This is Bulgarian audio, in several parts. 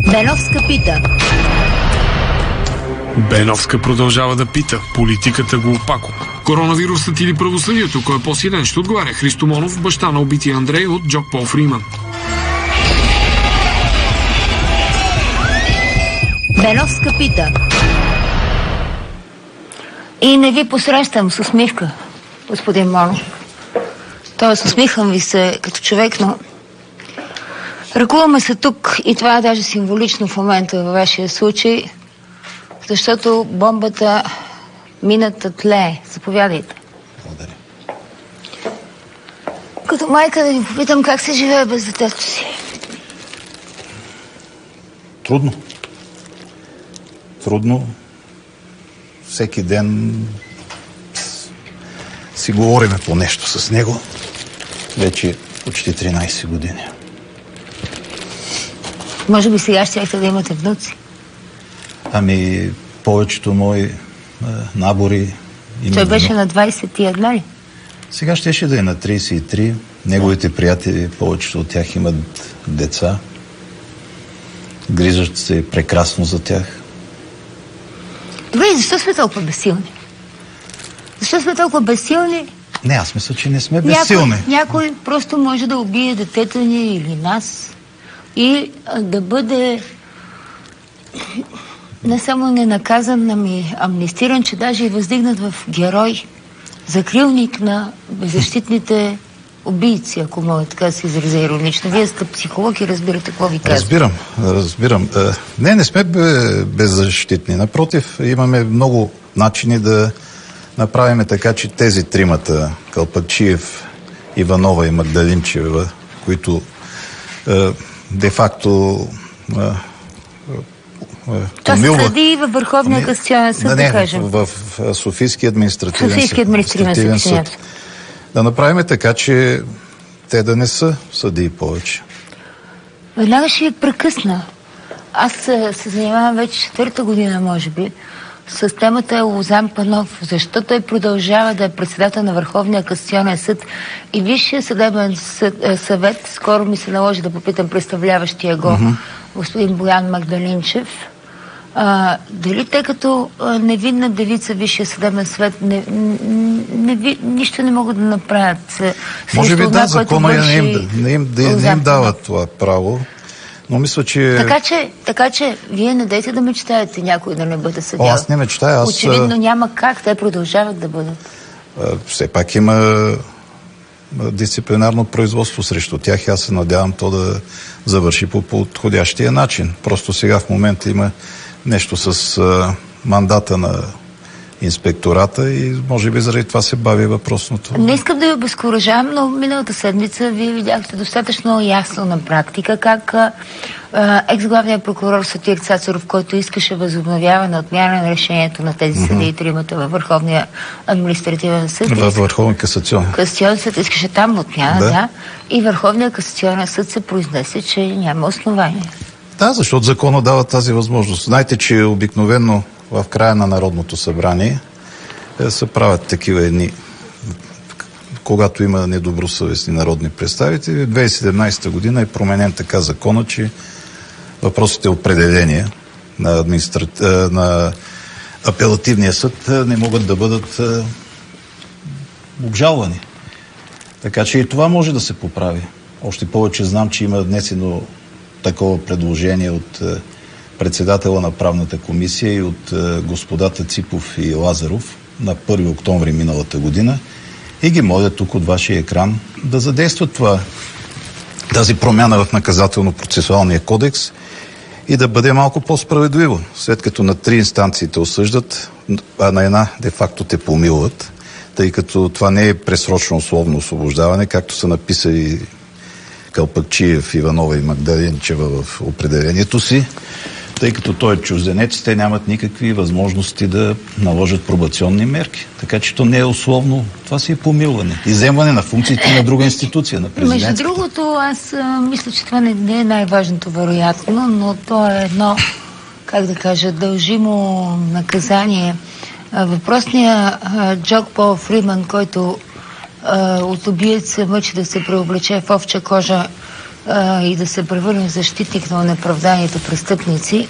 Беновска пита. Беновска продължава да пита. Политиката го опако. Коронавирусът или правосъдието? Кой е по-силен? Ще отговаря Христо Монов, баща на убития Андрей от Джок Пол Фриман. Беновска пита. И не ви посрещам с усмивка, господин Монов. Тоест, усмихвам ви се като човек, но ръкуваме се тук и това е даже символично в момента във вашия случай, защото бомбата мината тлее. Заповядайте. Благодаря. Като майка да ви попитам как се живее без детето си. Трудно. Всеки ден си говориме по нещо с него. Вече почти 13 години. Може би сега щяхте да имате внуци. Ами, повечето мои набори... Той беше на 21 ли? Сега щеше да е на 33. Неговите приятели, повечето от тях имат деца. Грижат се прекрасно за тях. Добре, защо сме толкова безсилни? Защо сме толкова безсилни? Не, аз мисля, че не сме безсилни. Някой просто може да убие детето ни или нас и да бъде не само ненаказан, ами амнистиран, че даже и въздигнат в герой, закрилник на беззащитните убийци, ако мога така да се изразя иронично. Вие сте психолог и разбирате какво ви казвам. Разбирам. Не сме беззащитни. Напротив, имаме много начини да направим така, че тези тримата, Калпакчиев, Иванова и Магдалинчева, които де-факто това се съди във Върховния касационен съд, да кажем. В Софийски административен съд. Да направим така, че те да не са съдии повече. Веднага ще ви прекъсна. Аз се занимавам вече 4-та година, може би, с темата Лозан Панов. Защо той продължава да е председател на Върховния касационен съд и Висшия съдебен съвет? Скоро ми се наложи да попитам представляващия го, господин Боян Магдалинчев. Дали те като невинна девица Висшия съдебен съвет нищо не могат да направят? Може би да, закона не им дава това право. Но мисля, че... Така че вие не дайте да мечтаете някой да не бъде съдия. Аз не мечтая. Очевидно няма как. Те продължават да бъдат. Все пак има дисциплинарно производство срещу тях и аз се надявам то да завърши по подходящия начин. Просто сега в момента има нещо с мандата на инспектората и може би заради това се бави въпросното. Не искам да ви обезкуражавам, но миналата седмица вие видяхте достатъчно ясно на практика как екс-главният прокурор Сотир Цацаров, който искаше възобновяване, отмяна на решението на тези съдии тримата във Върховния административен съд. Във Върховния касационен съд искаше там отмяна, да. И Върховния касационен съд се произнесе, че няма основание. Да, защото закона дава тази възможност. Знаете, че обикновено в края на Народното събрание се правят такива едни, когато има недобросъвестни народни представители. В 2017 година е променен така закона, че въпросите определения на апелативния съд не могат да бъдат обжалвани. Така че и това може да се поправи. Още повече знам, че има внесено такова предложение от председателя на правната комисия и от господата Ципов и Лазаров на 1 октомври миналата година и ги моля тук от вашия екран да задействат тази промяна в наказателно-процесуалния кодекс и да бъде малко по-справедливо. След като на 3 инстанциите осъждат, а на една де-факто те помилват, тъй като това не е предсрочно условно освобождаване, както са написали Калпакчиев, Иванова и Магдалинчева в определението си, тъй като той е чужденец, те нямат никакви възможности да наложат пробационни мерки. Така че то не е условно, това си е помилване. Изземване на функциите на друга институция, на президентската. Между другото, аз мисля, че това не е най-важното вероятно, но то е едно, как да кажа, дължимо наказание. Въпросният Джок Пол Фриман, който от убиец се мъчи да се преоблече в овча кожа и да се превърне в защитник на неправданите престъпници,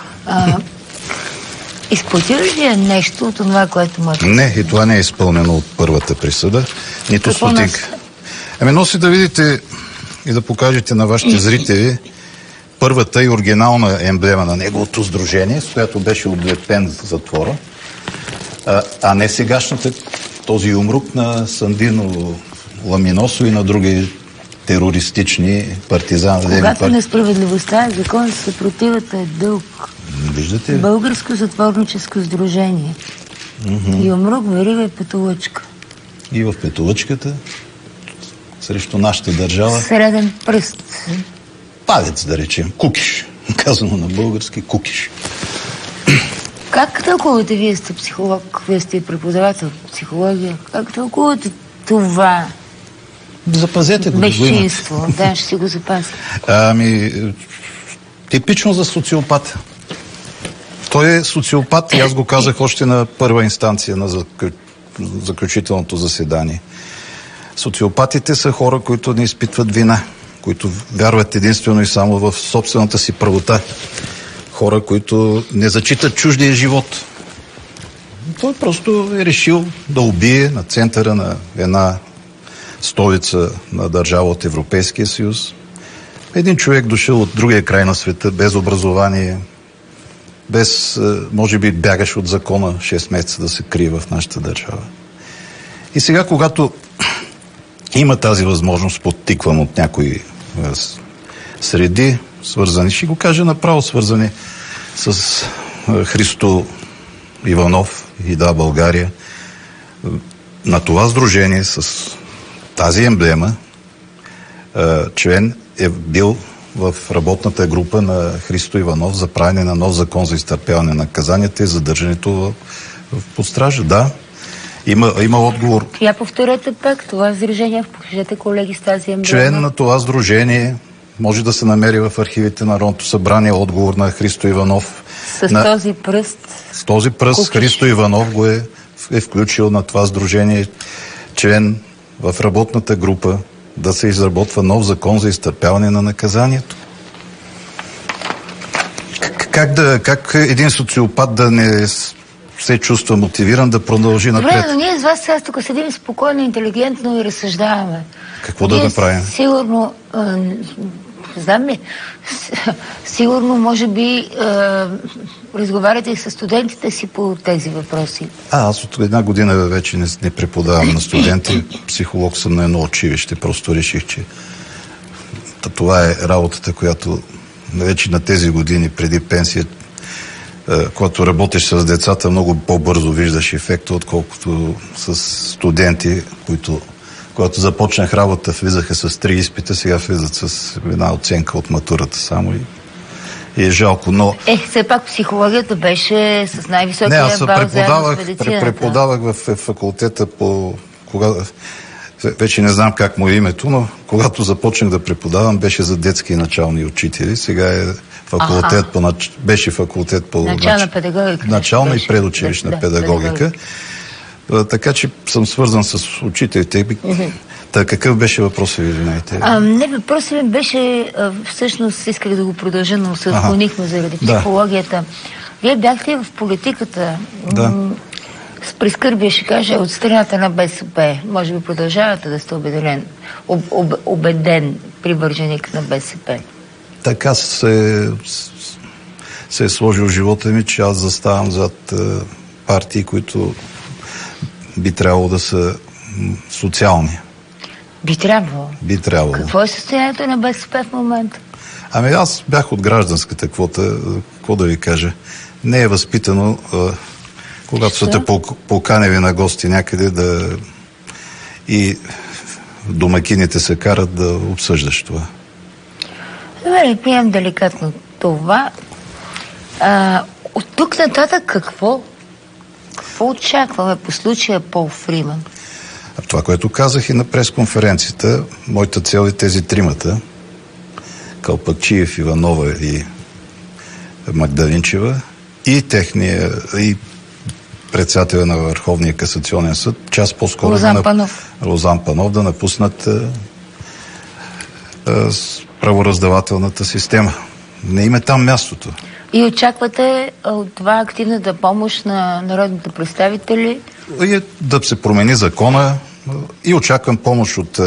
изплатил ли е нещо от това, което му е? Не, и това не е изпълнено от първата присъда. Нито стотинка. Носи да видите и да покажете на вашите зрители първата и оригинална емблема на неговото сдружение, с която беше облепен в затвора, а не сегашната, този умрук на Сандино Ламиносо и на други терористични партизани. Когато несправедливостта е закон, съпротивата е дълг. Виждате? Българско затворническо сдружение. И умрук, верига и петолъчка. И в петолъчката срещу нашата държава. Среден пръст. Палец, да речем. Кукиш. Казано на български кукиш. Как тълкувате? Вие сте психолог, вие сте преподавател по психология. Как тълкувате това? Запазете го. Безчинство. Да, ще си го запазя. Типично за социопат. Той е социопат и аз го казах още на първа инстанция на заключителното заседание. Социопатите са хора, които не изпитват вина, които вярват единствено и само в собствената си правота. Хора, които не зачитат чуждия живот. Той просто е решил да убие на центъра на една столица на държава от Европейския съюз. Един човек дошъл от другия край на света, без образование, без, може би, бягаш от закона 6 месеца да се крие в нашата държава. И сега, когато има тази възможност, подтиквам от някои среди, свързани, ще го кажа направо, свързани с Христо Иванов и Да, България, на това сдружение с тази емблема, член е бил в работната група на Христо Иванов за правене на нов закон за изтърпяване на наказанията и задържането под стража. Да, има отговор. Я повторете пак това сдружение, покажете колеги с тази емблема. Член на това сдружение може да се намери в архивите на Народното събрание отговор на Христо Иванов. Този пръст. С този пръст Христо Иванов го е включил на това сдружение, член в работната група да се изработва нов закон за изтърпяване на наказанието. Как един социопат да не се чувства мотивиран да продължи напред? Добре, но ние с вас сега тук седим спокойно, интелигентно и разсъждаваме. Какво да направим? Сигурно, знам ли, сигурно може би разговаряте и с студентите си по тези въпроси. Аз от една година вече не преподавам на студенти. Психолог съм на едно училище. Просто реших, че това е работата, която вече на тези години преди пенсия, когато работиш с децата, много по-бързо виждаш ефекта, отколкото с студенти, които когато започнах работа, влизаха с 3 изпита, сега влизат с една оценка от матурата само и е жалко, но... все пак психологията беше с най-високия бал заедно с медицината. Преподавах в факултета вече не знам как му е името, но когато започнах да преподавам, беше за детски и начални учители. Сега е факултет беше факултет по начална педагогика. Начална и предучилищна педагогика. Така че съм свързан с учителите. Какъв беше въпросът ви, извинете? Не, въпросът ми беше, всъщност исках да го продължа, но се отклонихме заради психологията. Вие бяхте в политиката. С прискърбие ще кажа, от страната на БСП. Може би продължавате да сте убеден привърженик на БСП. Така се е сложил живота ми, че аз заставам зад партии, които би трябвало да са социални. Би трябвало? Би трябвало. Какво е състоянието на БСП в момента? Аз бях от гражданската квота. Какво да ви кажа? Не е възпитано, когато са те поканеви на гости някъде и домакините се карат да обсъждаш това. Добре, прием деликатно това. От тук нататък какво очакваме по случая Пол Фриман? Това, което казах и на пресконференцията, моята цел е тези тримата, Калпакчиев, Иванова и Магдалинчева, и председателя на Върховния касационен съд, час по-скоро Лозан Панов да напуснат правораздавателната система. Не им е там мястото. И очаквате от това активната помощ на народните представители? И да се промени закона и очаквам помощ от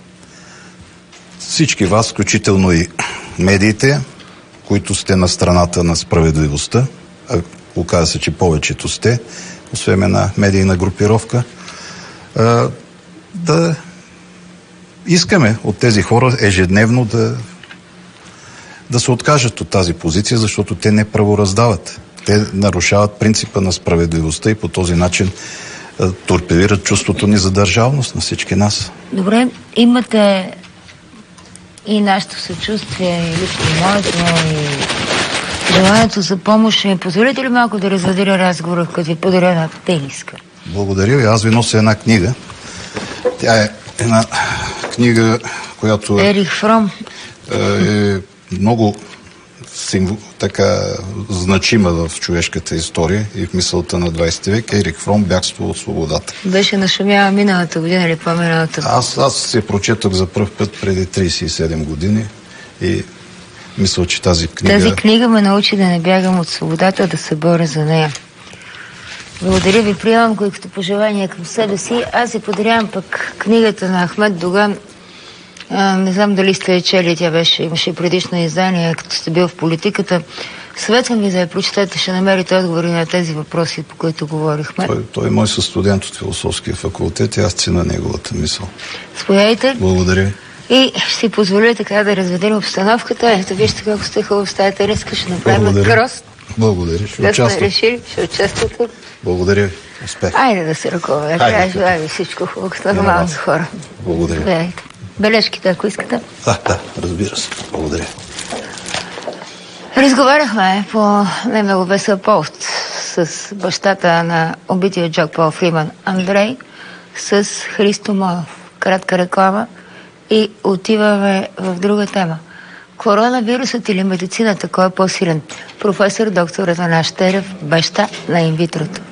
всички вас, включително и медиите, които сте на страната на справедливостта. Оказва се, че повечето сте, освен една медийна групировка. Да искаме от тези хора ежедневно да се откажат от тази позиция, защото те не правораздават. Те нарушават принципа на справедливостта и по този начин торпедират чувството ни за държавност на всички нас. Добре, имате и нашето съчувствие, и лично моето, и желанието за помощ. Ми позволите ли малко да разведя разговора, като ви подаря една тениска? Благодаря ви. Аз ви нося една книга. Тя е една книга, която Ерих Фром е много така значима в човешката история и в мисълта на 20 век. Ерих Фром „Бягство от свободата“. беше нашумява миналата година или по-миналата? Аз се прочетох за пръв път преди 37 години и мисля, че тази книга ме научи да не бягам от свободата, да се боря за нея. Благодаря ви, приемам го и като пожелание към себе си. Аз ви подарявам пък книгата на Ахмед Доган. Не знам дали сте я чели, имаше и предишно издание, като сте бил в политиката. Съветвам ви да я прочетете, ще намерите отговори на тези въпроси, по които говорихме. Той е мой състудент от философския факултет и аз цена неговата мисъл. Сповядайте. Благодаря. И ще си позволя така да разведем обстановката. Ето вижте колко сте хубаво в стаята. Риска ще направим крос. Благодаря. Ще участвам. Решили, ще участвате. Благодаря ви. Успех. Айде да се ръководя. Трябва желая ви всичко хубаво, като нормални хора. Благодаря. Бележките, ако искате. Да, разбира се. Благодаря. Разговаряхме по немного весел повод с бащата на убития Джок Пол Фриман Андрей, с Христо Монов. Кратка реклама и отиваме в друга тема. Коронавирусът или медицината, кой е по-силен? Професор доктор Атанас Щерев, баща на инвитрото.